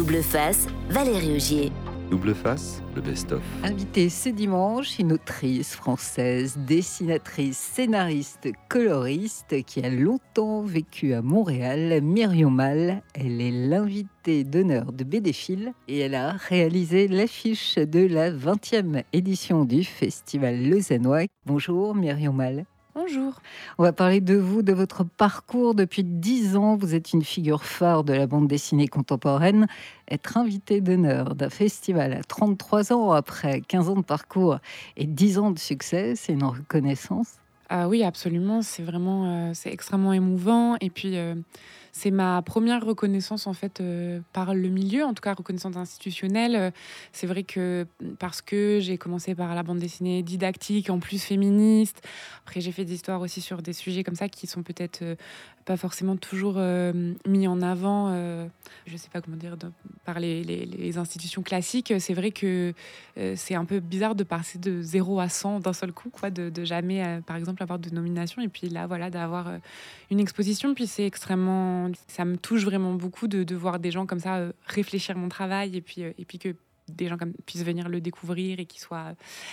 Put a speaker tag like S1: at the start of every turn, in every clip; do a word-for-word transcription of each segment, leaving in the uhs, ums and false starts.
S1: Double face, Valérie Augier.
S2: Double face, le best-of.
S3: Invitée ce dimanche, une autrice française, dessinatrice, scénariste, coloriste qui a longtemps vécu à Montréal, Myriam Mal. Elle est l'invitée d'honneur de B D Fil et elle a réalisé l'affiche de la vingtième édition du Festival Lausannois. Bonjour Myriam Mal.
S4: Bonjour.
S3: On va parler de vous, de votre parcours. Depuis dix ans, vous êtes une figure phare de la bande dessinée contemporaine. Être invité d'honneur d'un festival à trente-trois ans, après quinze ans de parcours et dix ans de succès, c'est une reconnaissance.
S4: Ah oui, absolument. C'est vraiment, euh, c'est extrêmement émouvant. Et puis, euh, c'est ma première reconnaissance en fait euh, par le milieu, en tout cas reconnaissance institutionnelle. Euh, c'est vrai que parce que j'ai commencé par la bande dessinée didactique, en plus féministe. Après, j'ai fait des histoires aussi sur des sujets comme ça qui sont peut-être euh, pas forcément toujours euh, mis en avant. Euh, je sais pas comment dire de, par les, les, les institutions classiques. C'est vrai que euh, c'est un peu bizarre de passer de zéro à cent d'un seul coup, quoi, de, de jamais, euh, par exemple, avoir de nomination et puis là, voilà, d'avoir euh, une exposition. Puis c'est extrêmement, ça me touche vraiment beaucoup de, de voir des gens comme ça euh, réfléchir mon travail et puis euh, et puis que des gens comme puissent venir le découvrir et qu'il soit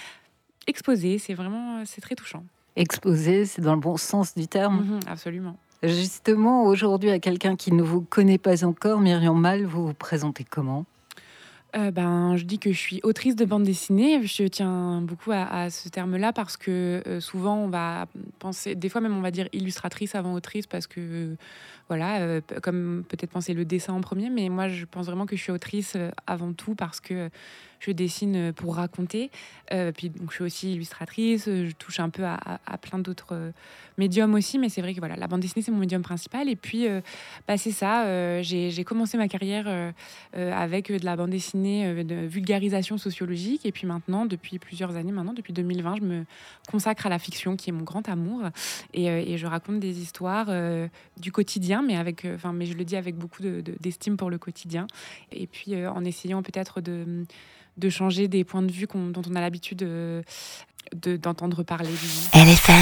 S4: exposé. C'est vraiment, c'est très touchant.
S3: Exposé, c'est dans le bon sens du terme.
S4: Mmh, absolument.
S3: Justement, aujourd'hui, à quelqu'un qui ne vous connaît pas encore, Myriam Mal, vous vous présentez comment ?
S4: Euh, ben, je dis que je suis autrice de bande dessinée. Je tiens beaucoup à, à ce terme-là parce que euh, souvent on va penser, des fois même on va dire illustratrice avant autrice parce que voilà, euh, comme peut-être penser le dessin en premier, mais moi je pense vraiment que je suis autrice euh, avant tout parce que je dessine pour raconter. Euh, puis donc je suis aussi illustratrice. Je touche un peu à, à, à plein d'autres euh, médiums aussi, mais c'est vrai que voilà, la bande dessinée c'est mon médium principal. Et puis euh, bah, c'est ça. Euh, j'ai, j'ai commencé ma carrière euh, euh, avec de la bande dessinée de vulgarisation sociologique. Et puis maintenant, depuis plusieurs années maintenant, depuis deux mille vingt, je me consacre à la fiction, qui est mon grand amour. Et, euh, et je raconte des histoires euh, du quotidien, mais, avec, euh, mais je le dis avec beaucoup de, de, d'estime pour le quotidien. Et puis euh, en essayant peut-être de, de changer des points de vue qu'on, dont on a l'habitude de, de, d'entendre parler.
S1: L F M.